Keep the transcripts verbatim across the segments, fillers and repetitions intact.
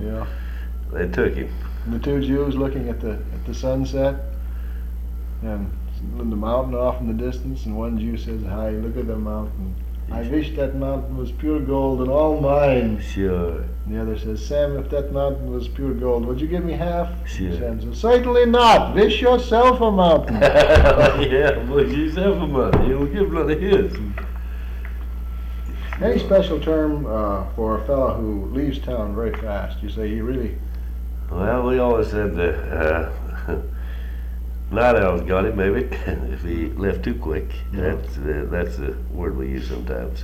Yeah. They took him. And the two Jews looking at the at the sunset and the mountain off in the distance, and one Jew says, "Hi, look at the mountain. I wish that mountain was pure gold and all mine." Sure. And the other says, "Sam, if that mountain was pure gold, would you give me half?" Sure. Sam says, "Certainly not. Wish yourself a mountain." Yeah, wish yourself a mountain. He'll give none of his. Any special term uh, for a fellow who leaves town very fast? You say he really... Well, we always said that uh, night owls got him, maybe, if he left too quick. Yeah. That's, uh, that's the word we use sometimes.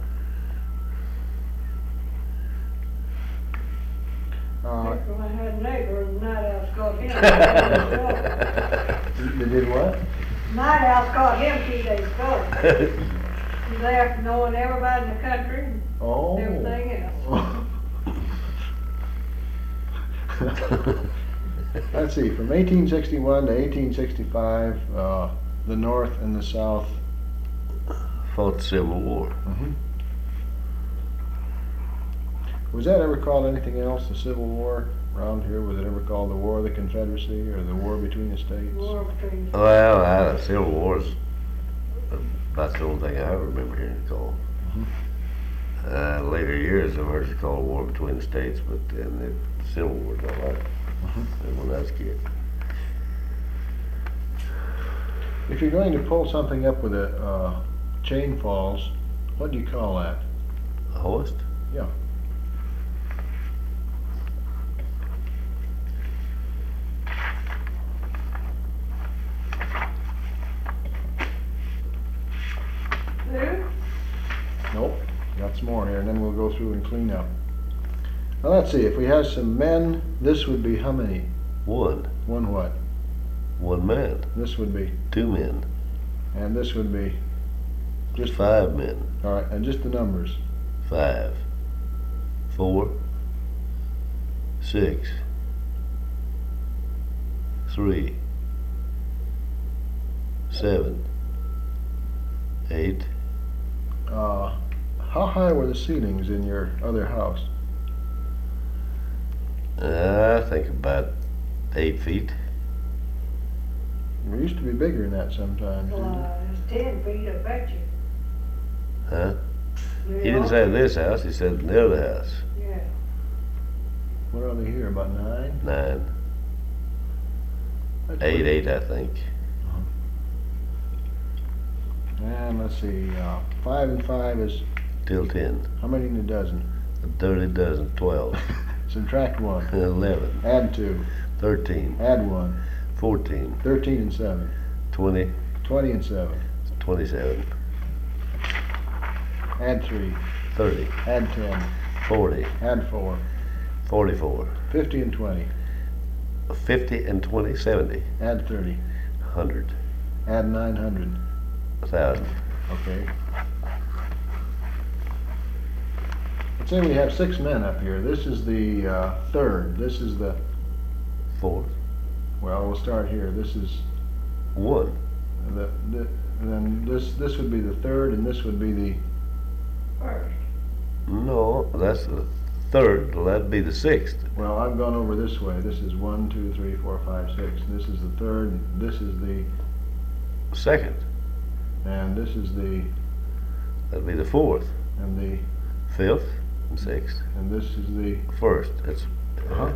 Uh, Well, I had a neighbor and the night owls caught him. they did what? Night owls caught him two days ago. He's there knowing everybody in the country and Oh. everything else. Let's see, from eighteen sixty-one to eighteen sixty-five, uh, the North and the South. Fought the Civil War. Mm-hmm. Was that ever called anything else, the Civil War around here? Was it ever called the War of the Confederacy or the War between the states? War between. Well, uh, the Civil War is about the only thing I ever remember hearing it called. Mm-hmm. Uh, later years, I've heard it called War between the states, but then the Civil War is all right. Mm-hmm. When I was a kid. If you're going to pull something up with a uh, chain falls, what do you call that? A hoist? Yeah. Who? Nope. Got some more here, and then we'll go through and clean up. Now let's see, if we have some men, this would be how many? One. One what? One man. This would be, Two men. and this would be, Just five men. all right, and just the numbers. Five. Four. Six. Three. Seven. Eight. Uh, how high were the ceilings in your other house? Uh, I think about eight feet. It used to be bigger than that sometimes, didn't it? Uh, it's ten feet, I bet you. Huh? You He didn't know? say in this house, he said in the other house. Yeah. What are they here, about nine? Nine. That's Eight, pretty- eight, I think. And let's see, uh, five and five is, Till ten. how many in a dozen? A dirty dozen. Twelve. Subtract one, Eleven. add two, Thirteen. add one, Fourteen. thirteen and seven, Twenty. twenty and seven, Twenty-seven. add three, Thirty. add ten, Forty. add four, Forty-four. fifty and twenty, Fifty and twenty. Seventy. add thirty, Hundred. add nine hundred. A thousand. Okay. Let's say we have six men up here. This is the uh, third. This is the, Fourth. well, we'll start here. This is One. the, the and then this this would be the third, and this would be the, First. No, that's the third. Well, that'd be the sixth. well, I've gone over this way. This is one, two, three, four, five, six. This is the third. And this is the, Second. and this is the, That'd be the fourth. and the, Fifth and sixth. and this is the. First. That's Uh-huh.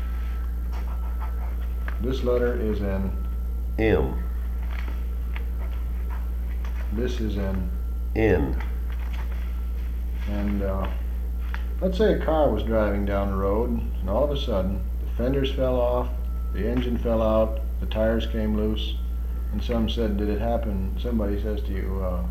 This letter is an. M. This is an. N. And uh, let's say a car was driving down the road, and all of a sudden, the fenders fell off, the engine fell out, the tires came loose, and some said, "Did it happen?" Somebody says to you, uh,